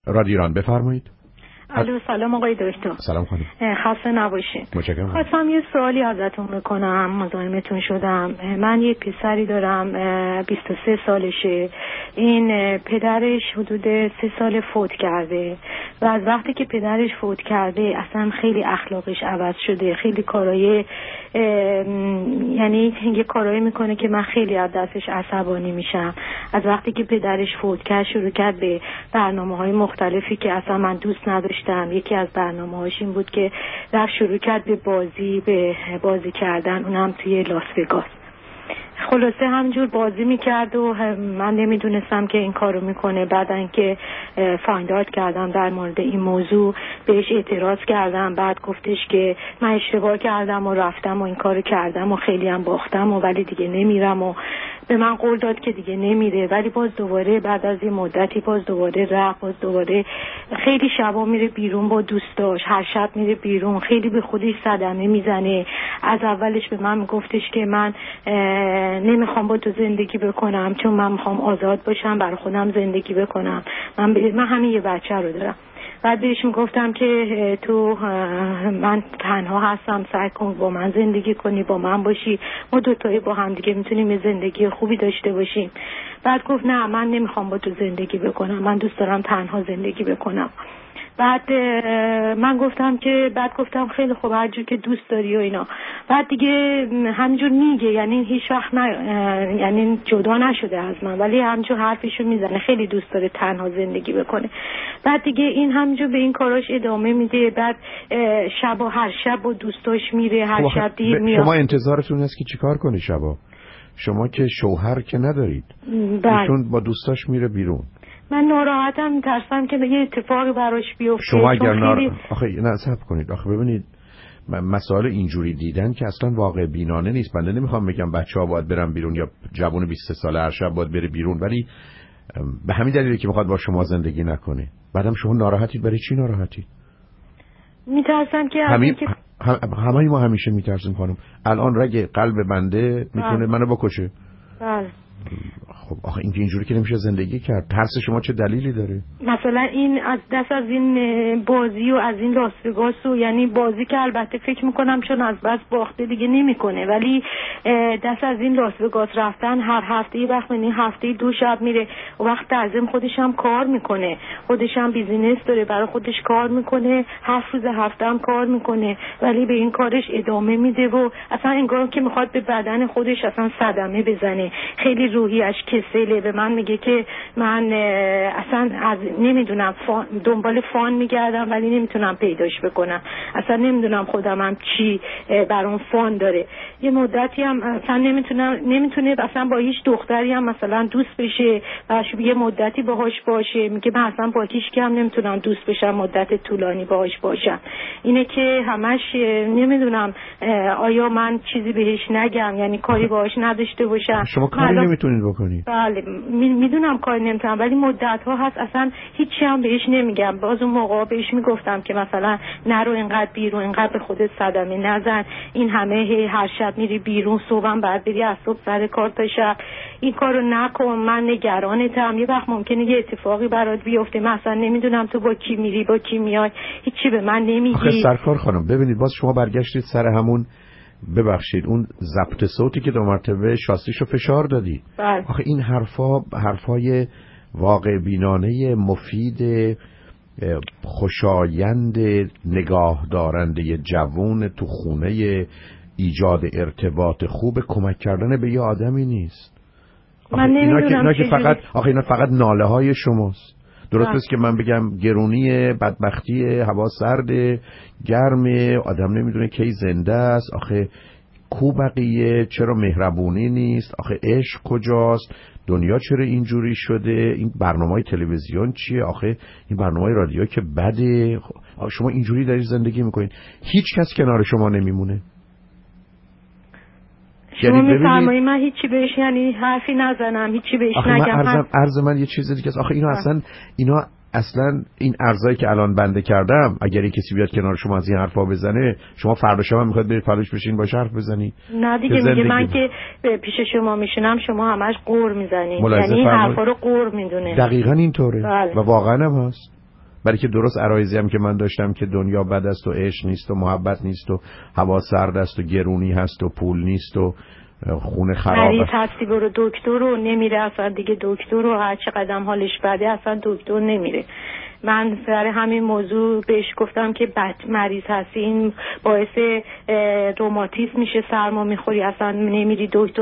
رادیو ایران، بفرمایید. الو، سلام آقای دکتر. سلام خانم. خسته نباشین. متشکرم. خواستم یه سوالی ازتون بکنم، مزاحمتون شدم. من یه پسری دارم 23 سالشه. این پدرش حدود 3 سال فوت کرده و از وقتی که پدرش فوت کرده اصلا خیلی اخلاقش عوض شده. خیلی کارهای یعنی یه کارایی میکنه که من خیلی از دستش عصبانی میشم. از وقتی که پدرش فوت کرد شروع کرد به برنامه‌های مختلفی که اصلا من دوست نداشتم. یکی از برنامه‌هاش این بود که رفت شروع کرد به بازی کردن، اونم توی لاس وگاس. خلاصه همجور بازی میکرد و من نمیدونستم که این کارو میکنه. بعدن که فایند اوت کردم در مورد این موضوع بهش اعتراض کردم. بعد گفتش که من اشتباه کردم و رفتم و این کارو کردم و خیلی هم باختم و ولی دیگه نمیرم و به من قول داد که دیگه نمیره. ولی باز دوباره بعد از این مدتی باز دوباره رفت. باز دوباره خیلی شبا میره بیرون با دوستاش، هر شب میره بیرون، خیلی به خودش صدمه میزنه. از اولش به من میگفتش که من نمیخوام با تو زندگی بکنم چون من میخوام آزاد باشم، برای خودم زندگی بکنم. من همین یه بچه رو دارم. بعد بهش میگفتم که تو من تنها هستم، سعی کن با من زندگی کنی، با من باشی، ما دوتایی با هم دیگه میتونیم یه زندگی خوبی داشته باشیم. بعد گفت نه من نمیخوام با تو زندگی بکنم، من دوست دارم تنها زندگی بکنم. بعد من گفتم خیلی خوب هر جور که دوست داری و اینا. بعد دیگه همینجور میگه، یعنی هیچ وقت یعنی جدا نشده از من ولی همینجور حرفشو میزنه، خیلی دوست داره تنها زندگی بکنه. بعد دیگه این همینجور به این کاراش ادامه میده. بعد هر شب با دوستاش میره، هر شب دیر میاد. شما انتظارتون است که چیکار کنی شبا؟ شما که شوهر که ندارید. ایشون با دوستاش میره بیرون. من ناراحتم، میترسم که یه اتفاقی براش بیفته. شما اگر آخه نه صبر کنید. آخه ببینید مسائل اینجوری دیدن که اصلا واقع بینانه نیست. من نمیخوام بگم بچه‌ها باید برن بیرون یا جوون 23 ساله هر شب باید بره بیرون، ولی به همین دلیلی که میخواد با شما زندگی نکنه. بعدم شما ناراحتید. برای چی ناراحتید؟ میترسم که همه ما همیشه میترسیم خانم. الان رگ قلب بنده میتونه منو بکشه. بله. خب آخه اینجوری که نمیشه زندگی کرد. ترس شما چه دلیلی داره؟ مثلا این از دست از این بازی و از این لاس وگاس و یعنی بازی که البته فکر میکنم چون از بس باخته دیگه نمیکنه، ولی دست از این لاس وگاس رفتن هر هفته یه وقت، یعنی هفته 2 شب میره و وقت تعظیم خودش هم کار میکنه، خودش هم بیزینس داره، برای خودش کار میکنه، 7 روز هفته هم کار میکنه ولی به این کارش ادامه میده و اصلا انگار که میخواد به بدن خودش اصلا صدمه بزنه. خیلی روحیش کسله. به من میگه که من اصلا از نمیدونم دنبال فان میگردم ولی نمیتونم پیداش بکنم. اصلا نمیدونم خودم هم چی برام فان داره. یه مدتی هم اصلا نمیتونه اصلا با هیچ دختری هم مثلا دوست بشه و یه مدتی باهاش باشه. میگه من اصلا با هیچ کی هم نمیتونم دوست بشم، مدت طولانی باهاش باشم. اینه که همش نمیدونم آیا من چیزی بهش نگم، یعنی کاری باهاش نداشته باشم. شما کاری نمیتونید بکنید. بله میدونم کاری نمیتونم ولی مدت ها هست اصلا هیچی هم بهش نمیگم. باز اون موقع بهش میگفتم که مثلا نرو اینقدر بیرون، اینقدر به خودت صدمه نزن، این همه هر شب میری بیرون، صبحم بعد بری از صبح سر کار تا شب، این کارو نکن، من نگرانتم، یه وقت ممکنه یه اتفاقی برات بیفته، مثلا نمیدونم تو با کی میری با کی میای، هیچی به من نمیگی. آخه سرکار خانم ببینید باز شما برگشتید سر همون، ببخشید اون ضبط صوتی که 2 مرتبه شاسیشو فشار دادی. بله. آخه این حرفای واقع بینانه مفید خوشایند نگاه دارنده جوون تو خونه ایجاد ارتباط خوب کمک کردن به یه آدمی نیست. من نمیدونم اینا فقط ناله های شماست. درست است که من بگم گرونی، بدبختی، هوا سرده، گرمه، آدم نمیدونه کی زنده است، آخه کو بقیه، چرا مهربونی نیست، آخه عشق کجاست، دنیا چرا اینجوری شده، این برنامه‌های تلویزیون چیه، آخه این برنامه‌های رادیو که بده، شما اینجوری دارید زندگی میکنید، هیچ کس کنار شما نمیمونه. شما میفرمایید من هیچی بهش یعنی حرفی نزنم، هیچی بهش نگم. عرض من یه چیز دیگه است. آخه اینا اصلا این ارزایی که الان بنده کردم، اگر یه کسی بیاد کنار شما از این حرفا بزنه، شما فردا شب میخواد برید فلوش بشین باشه حرف بزنی؟ نه دیگه، میگه من که پیش شما میشینم شما همش قور میزنین، یعنی این حرفا رو قور میدونه. دقیقاً اینطوره. بله. و واقعا هم هست. برای که درست عرایزی هم که من داشتم که دنیا بد است و عشق نیست و محبت نیست و هوا سرد است و گرونی هست و پول نیست و خونه خراب مریض هستی برو دکتر رو نمیره اصلا دیگه، دکتر رو هر چه قدم حالش بده اصلا دکتر نمیره. من سر همین موضوع بهش گفتم که مریض هستی، این باعث روماتیسم میشه، سرما میخوری اصلا نمیری دکتر.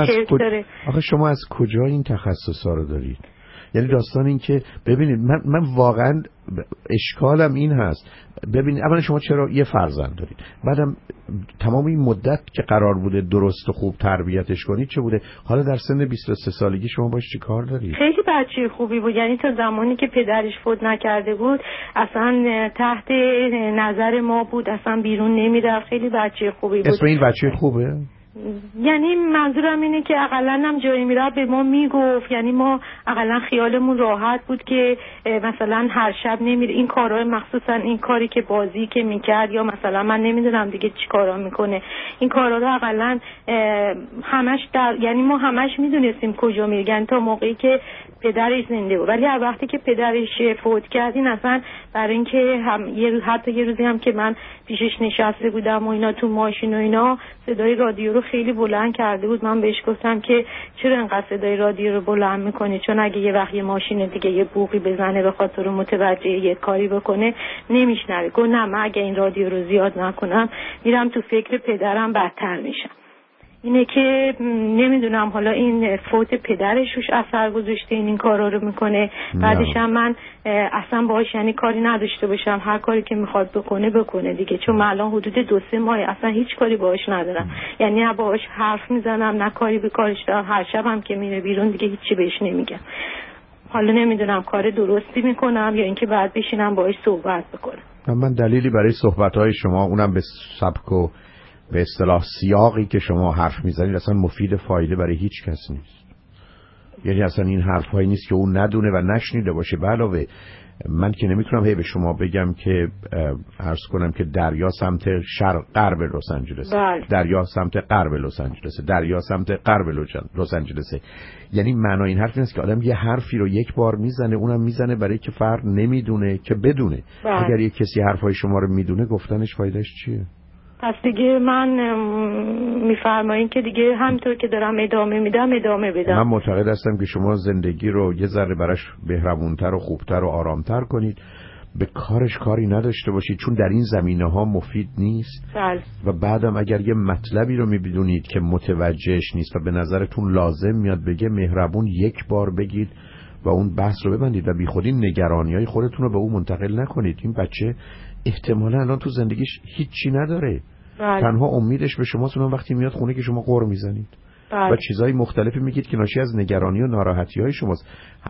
آخه شما از کجا این تخصصا رو دارید؟ یعنی داستان این که ببینید من واقعا اشکالم این هست. ببینید اولا شما چرا یه فرزند دارید، بعدم تمام این مدت که قرار بوده درست و خوب تربیتش کنید چه بوده؟ حالا در سن 23 سالگی شما باش چی کار دارید؟ خیلی بچه خوبی بود، یعنی تا زمانی که پدرش فوت نکرده بود اصلا تحت نظر ما بود، اصلا بیرون نمیرفت، خیلی بچه خوبی بود. اسم این بچه خوبه؟ یعنی منظورم اینه که اقلن هم جایی میره به ما میگفت، یعنی ما اقلن خیالمون راحت بود که مثلا هر شب نمیره این کارهای، مخصوصا این کاری که بازی که میکرد یا مثلا من نمیدونم دیگه چی کارا میکنه، این کارا رو اقلن همش یعنی ما همش میدونستیم کجا میره، یعنی تا موقعی که پدرش زنده بود. ولی هر وقتی که پدرش فوت کرد این اصلا برای اینکه حتی یه روزی هم که من پیشش نشسته بودم و اینا تو ماشین و اینا صدای رادیو رو خیلی بلند کرده بود. من بهش گفتم که چرا انقدر صدای رادیو رو بلند میکنی، چون اگه یه وقت یه ماشین دیگه یه بوقی بزنه به خاطر متوجه یه کاری بکنه نمیشنوه. گفت نه من اگه این رادیو رو زیاد نکنم میرم تو فکر پدرم بدتر میشم. اینه که نمیدونم حالا این فوت پدرش روش اثر گذاشته این کارا رو میکنه. بعدش هم من اصلا باهاش یعنی کاری نداشته باشم، هر کاری که میخواد بکنه دیگه، چون من الان حدود 2-3 ماه اصلا هیچ کاری باهاش ندارم، یعنی نه باهاش حرف میزنم نه کاری به کارش دارم، هر شب هم که میره بیرون دیگه هیچی بهش نمیگم. حالا نمیدونم کار درستی میکنم یا اینکه بعد بشینم باهاش صحبت بکنم. من دلیلی برای صحبت‌های شما اونم به سبک و به اصطلاح سیاقی که شما حرف میزنید اصلا مفید فایده برای هیچ کس نیست. یعنی اصلا این حرفایی نیست که اون ندونه و نشنیده باشه. به علاوه من که نمیتونم هی به شما بگم که عرض کنم که دریا سمت شرق غرب لس آنجلس، دریا سمت غرب لس آنجلس، دریا سمت غرب لس آنجلس. یعنی معنای این حرف نیست که آدم یه حرفی رو یک بار میزنه، اونم میزنه برای که فرد نمیدونه که بدونه. اگر یه کسی حرفای شما رو میدونه گفتنش فایدهش چیه؟ پس دیگه من میفرمایین که دیگه همطور که دارم ادامه بدم. من معتقد هستم که شما زندگی رو یه ذره براش بهره‌مونتر و خوبتر و آرامتر کنید، به کارش کاری نداشته باشید چون در این زمینه‌ها مفید نیست. و بعدم اگر یه مطلبی رو میبینید که متوجهش نیست و به نظرتون لازم میاد بگه، مهربون یک بار بگید و اون بحث رو ببندید و بی خودی نگرانی‌های خودتون رو به اون منتقل نکنید. این بچه احتمالاً الان تو زندگیش هیچی نداره. تنها امیدش به شماست اون وقتی میاد خونه که شما قُر میزنید و چیزای مختلفی میگید که ناشی از نگرانی و ناراحتی‌های شماست.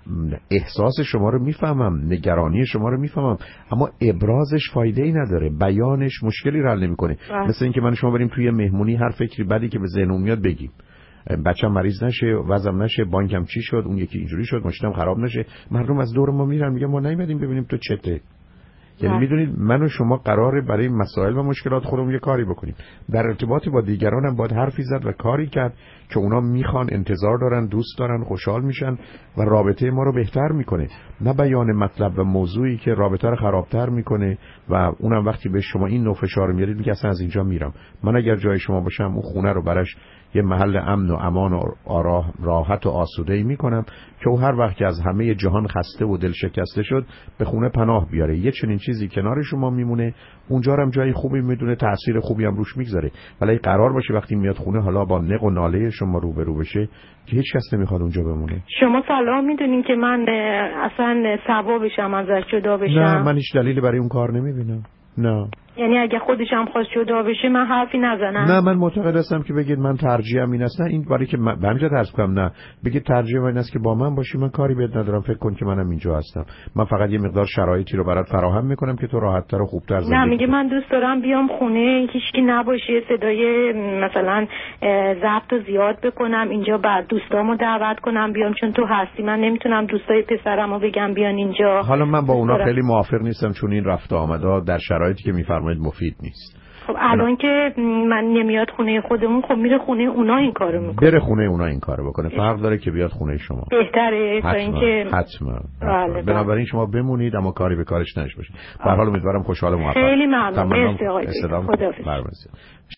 احساس شما رو میفهمم، نگرانی شما رو میفهمم، اما ابرازش فایده‌ای نداره، بیانش مشکلی رو حل نمی‌کنه. مثل اینکه من شما بریم توی مهمونی هر فکری بدی که به ذهنمون میاد بگیم، بچه‌م مریض نشه، وضعم نشه، بانکم چی شد، اون یکی اینجوری شد، ماشینم خراب نشه. مردم از دور ما میرن میگن ما نیومدیم ببینیم تو چته. یعنی میدونید من و شما قراره برای مسائل و مشکلات خودمون یه کاری بکنیم. در ارتباط با دیگران هم باید حرفی زد و کاری کرد که اونا میخوان، انتظار دارن، دوست دارن، خوشحال میشن و رابطه ما رو بهتر میکنه، نه بیان مطلب و موضوعی که رابطه رو خرابتر میکنه و اونم وقتی به شما این نوع فشار میارید میگه اصلا از اینجا میرم. من اگر جای شما باشم اون خونه رو براش یه محل امن و امان و راحت و آسوده‌ای میکنم که او هر وقت که از همه جهان خسته و دل شکسته شد به خونه پناه بیاره. یه چنین چیزی کنار شما میمونه، اونجا هم جای خوبی میدونه، تأثیر خوبی هم روش میگذاره. ولی قرار باشه وقتی میاد خونه حالا با نق و ناله شما روبرو بشه که هیچ کس نمیخواد اونجا بمونه. شما سلام میدونین که من اصلا ثوابشم ازش جدا بشم؟ نه، من هیچ دلیلی برای اون کار نمیبینم. نه، یعنی اگه خودش هم خواست جدا بشه من حرفی نزنم؟ نه، من معتقد هستم که بگید من ترجیحم این است. نه، این برای که من همینجا درس کنم، نه بگید ترجیحم این است که با من باشی، من کاری بهت ندارم، فکر کن که منم اینجا هستم، من فقط یه مقدار شرایطی رو برات فراهم میکنم که تو راحت‌تر و خوبتر زندگی کنی. نه، میگه من دوست دارم بیام خونه هیچکی نباشه، صدای مثلا ضبط رو زیاد بکنم اینجا، بعد دوستامو دعوت کنم بیام، چون تو هستی من نمیتونم دوستای پسرمو بگم بیان اینجا. حالا من با اونا خیلی موافق نیستم چون این رفت و آمدها در شرایطی که میفرمایید مفید نیست. خب الان که من نمیاد خونه خودمون، خب میره خونه اونا این کارو میکنه. بره خونه اونا این کارو بکنه. فرق داره که بیاد خونه شما. بهتره تا اینکه حتما. بله. بنابراین شما بمونید اما کاری به کارش نش باشید. به هر حال امیدوارم خوشحال و موفق. خیلی ممنون. مرسی آقای. خداحافظ.